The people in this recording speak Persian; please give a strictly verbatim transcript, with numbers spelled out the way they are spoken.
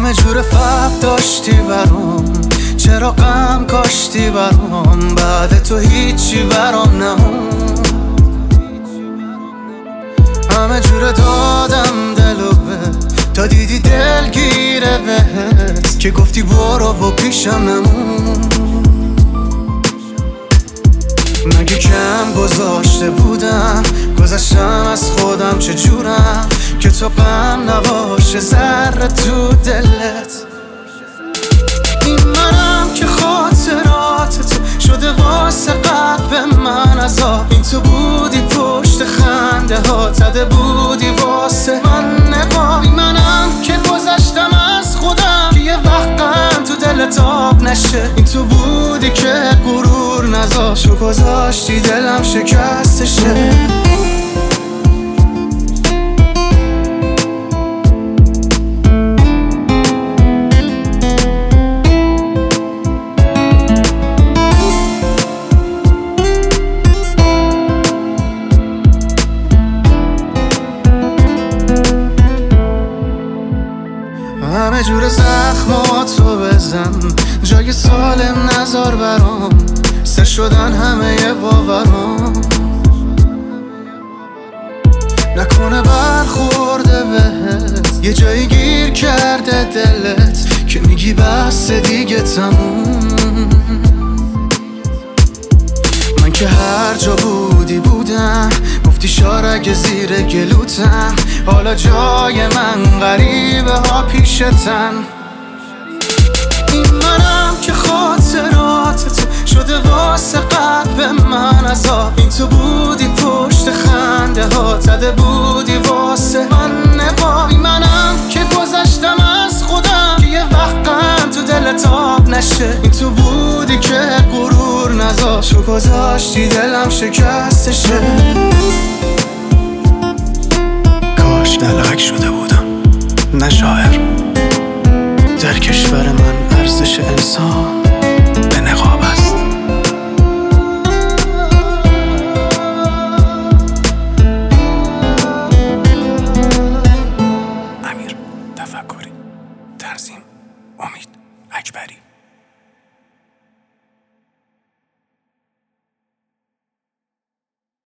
همه جور فقر داشتی برام، چرا غم کاشتی برام، بعد تو هیچی برام نمون. همه جور دادم دلو بهت تا دیدی دلگیره بهت که گفتی برو و پیشم نمون. مگه کم گذاشته بودم، گذشتم از خودم چجورم که تو غم نباشه ذره تو دلت. این منم که خاطرات تو شده واسه قلب من عذاب. این تو بودی پشت خنده ها، زده بودی واسه من نقاب. این منم که گذشتم از خودم که یه وقتم تو دلت آب نشه. این تو بودی که غرور نذاشت و گذاشتی دلم شکستشه. همه جور زخماتو بزن، جای سالم نذار برام، سر شدن همه باورام. نکنه برخورده بهت یه جایی گیر کرده دلت که میگی بس دیگه تموم. من که هر جا بودی بودم، گفتی شارک زیر گلوتم، حالا جای من غریبه ها پیشتن. این منم که خاطرات تو شده واسه قلب من عذاب. این تو بودی پشت خنده ها، زده بودی واسه من نقاب. این منم که گذشتم از خودم که یه وقتم تو دلت آب نشه. این تو بودی که غرور نذاشت و گذاشتی دلم شکستشه. کاش دلغک شده بودم نه شاعر، در کشور من ارزش انسان